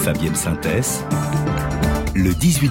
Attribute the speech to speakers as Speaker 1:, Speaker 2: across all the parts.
Speaker 1: Fabienne Synthèse, le 18-20.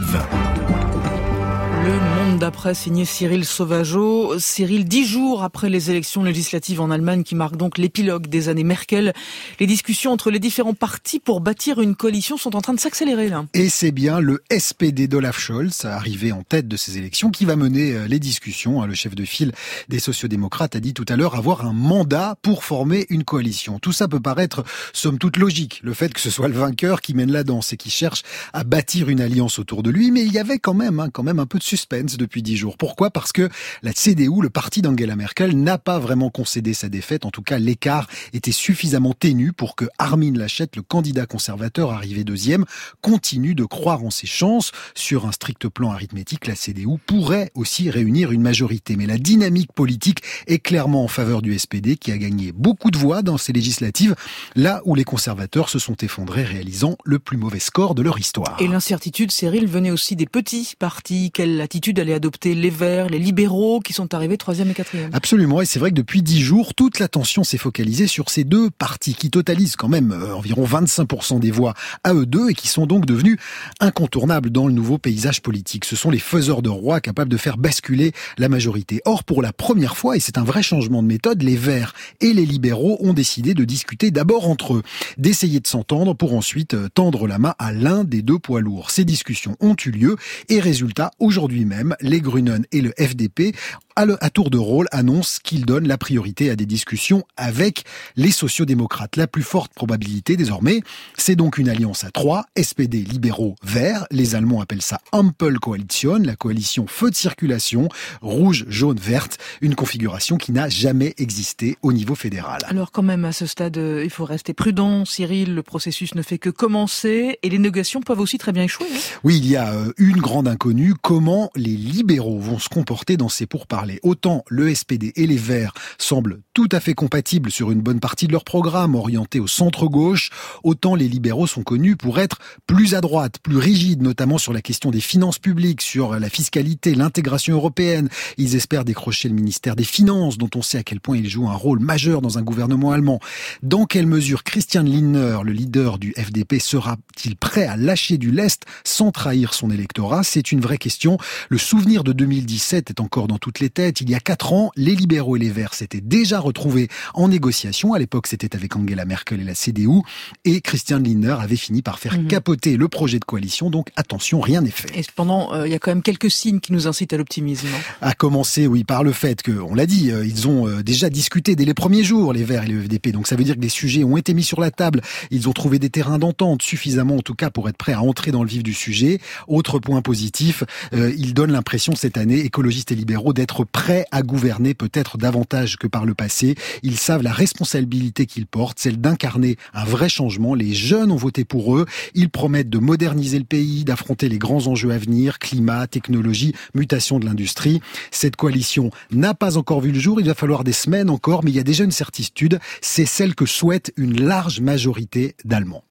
Speaker 2: Le Monde d'après, signé Cyril Sauvageau. Cyril, 10 jours après les élections législatives en Allemagne qui marquent donc l'épilogue des années Merkel, les discussions entre les différents partis pour bâtir une coalition sont en train de s'accélérer là.
Speaker 3: Et c'est bien le SPD d'Olaf Scholz, arrivé en tête de ces élections, qui va mener les discussions. Le chef de file des sociodémocrates a dit tout à l'heure avoir un mandat pour former une coalition. Tout ça peut paraître somme toute logique, le fait que ce soit le vainqueur qui mène la danse et qui cherche à bâtir une alliance autour de lui, mais il y avait quand même un peu de suspense depuis 10 jours. Pourquoi ? Parce que la CDU, le parti d'Angela Merkel, n'a pas vraiment concédé sa défaite. En tout cas, l'écart était suffisamment ténu pour que Armin Laschet, le candidat conservateur arrivé deuxième, continue de croire en ses chances. Sur un strict plan arithmétique, la CDU pourrait aussi réunir une majorité. Mais la dynamique politique est clairement en faveur du SPD, qui a gagné beaucoup de voix dans ces législatives, là où les conservateurs se sont effondrés, réalisant le plus mauvais score de leur histoire.
Speaker 2: Et l'incertitude, Cyril, venait aussi des petits partis. Quelle attitude allaient adopter les Verts, les libéraux, qui sont arrivés 3e et 4e?
Speaker 3: Absolument, et c'est vrai que depuis 10 jours, toute l'attention s'est focalisée sur ces deux partis qui totalisent quand même environ 25% des voix à eux deux et qui sont donc devenus incontournables dans le nouveau paysage politique. Ce sont les faiseurs de roi capables de faire basculer la majorité. Or, pour la première fois, et c'est un vrai changement de méthode, les Verts et les libéraux ont décidé de discuter d'abord entre eux, d'essayer de s'entendre pour ensuite tendre la main à l'un des deux poids lourds. Ces discussions ont eu lieu et résultat, aujourd'hui même, les Grünen et le FDP à tour de rôle annoncent qu'ils donnent la priorité à des discussions avec les sociodémocrates. La plus forte probabilité désormais, c'est donc une alliance à 3, SPD, libéraux, verts. Les Allemands appellent ça Ampelkoalition, la coalition feu de circulation, rouge, jaune, verte, une configuration qui n'a jamais existé au niveau fédéral.
Speaker 2: Alors quand même, à ce stade, il faut rester prudent, Cyril, le processus ne fait que commencer et les négociations peuvent aussi très bien échouer.
Speaker 3: Oui, il y a une grande inconnue, comment les libéraux vont se comporter dans ces pourparlers. Autant le SPD et les Verts semblent tout à fait compatibles sur une bonne partie de leur programme, orienté au centre-gauche, autant les libéraux sont connus pour être plus à droite, plus rigides, notamment sur la question des finances publiques, sur la fiscalité, l'intégration européenne. Ils espèrent décrocher le ministère des Finances, dont on sait à quel point il joue un rôle majeur dans un gouvernement allemand. Dans quelle mesure Christian Lindner, le leader du FDP, sera-t-il prêt à lâcher du lest sans trahir son électorat ? C'est une vraie question. Le souvenir de 2017 est encore dans toutes les têtes. Il y a 4 ans, les libéraux et les Verts s'étaient déjà retrouvés en négociation. À l'époque, c'était avec Angela Merkel et la CDU. Et Christian Lindner avait fini par faire capoter le projet de coalition. Donc attention, rien n'est fait.
Speaker 2: Et cependant, il y a quand même quelques signes qui nous incitent à l'optimisme.
Speaker 3: À commencer, oui, par le fait que, on l'a dit, ils ont déjà discuté dès les premiers jours, les Verts et le FDP. Donc ça veut dire que les sujets ont été mis sur la table. Ils ont trouvé des terrains d'entente, suffisamment en tout cas pour être prêts à entrer dans le vif du sujet. Autre point positif, ils donnent l'impression cette année, écologistes et libéraux, d'être prêts à gouverner peut-être davantage que par le passé. Ils savent la responsabilité qu'ils portent, celle d'incarner un vrai changement. Les jeunes ont voté pour eux. Ils promettent de moderniser le pays, d'affronter les grands enjeux à venir, climat, technologie, mutation de l'industrie. Cette coalition n'a pas encore vu le jour. Il va falloir des semaines encore, mais il y a déjà une certitude. C'est celle que souhaite une large majorité d'Allemands.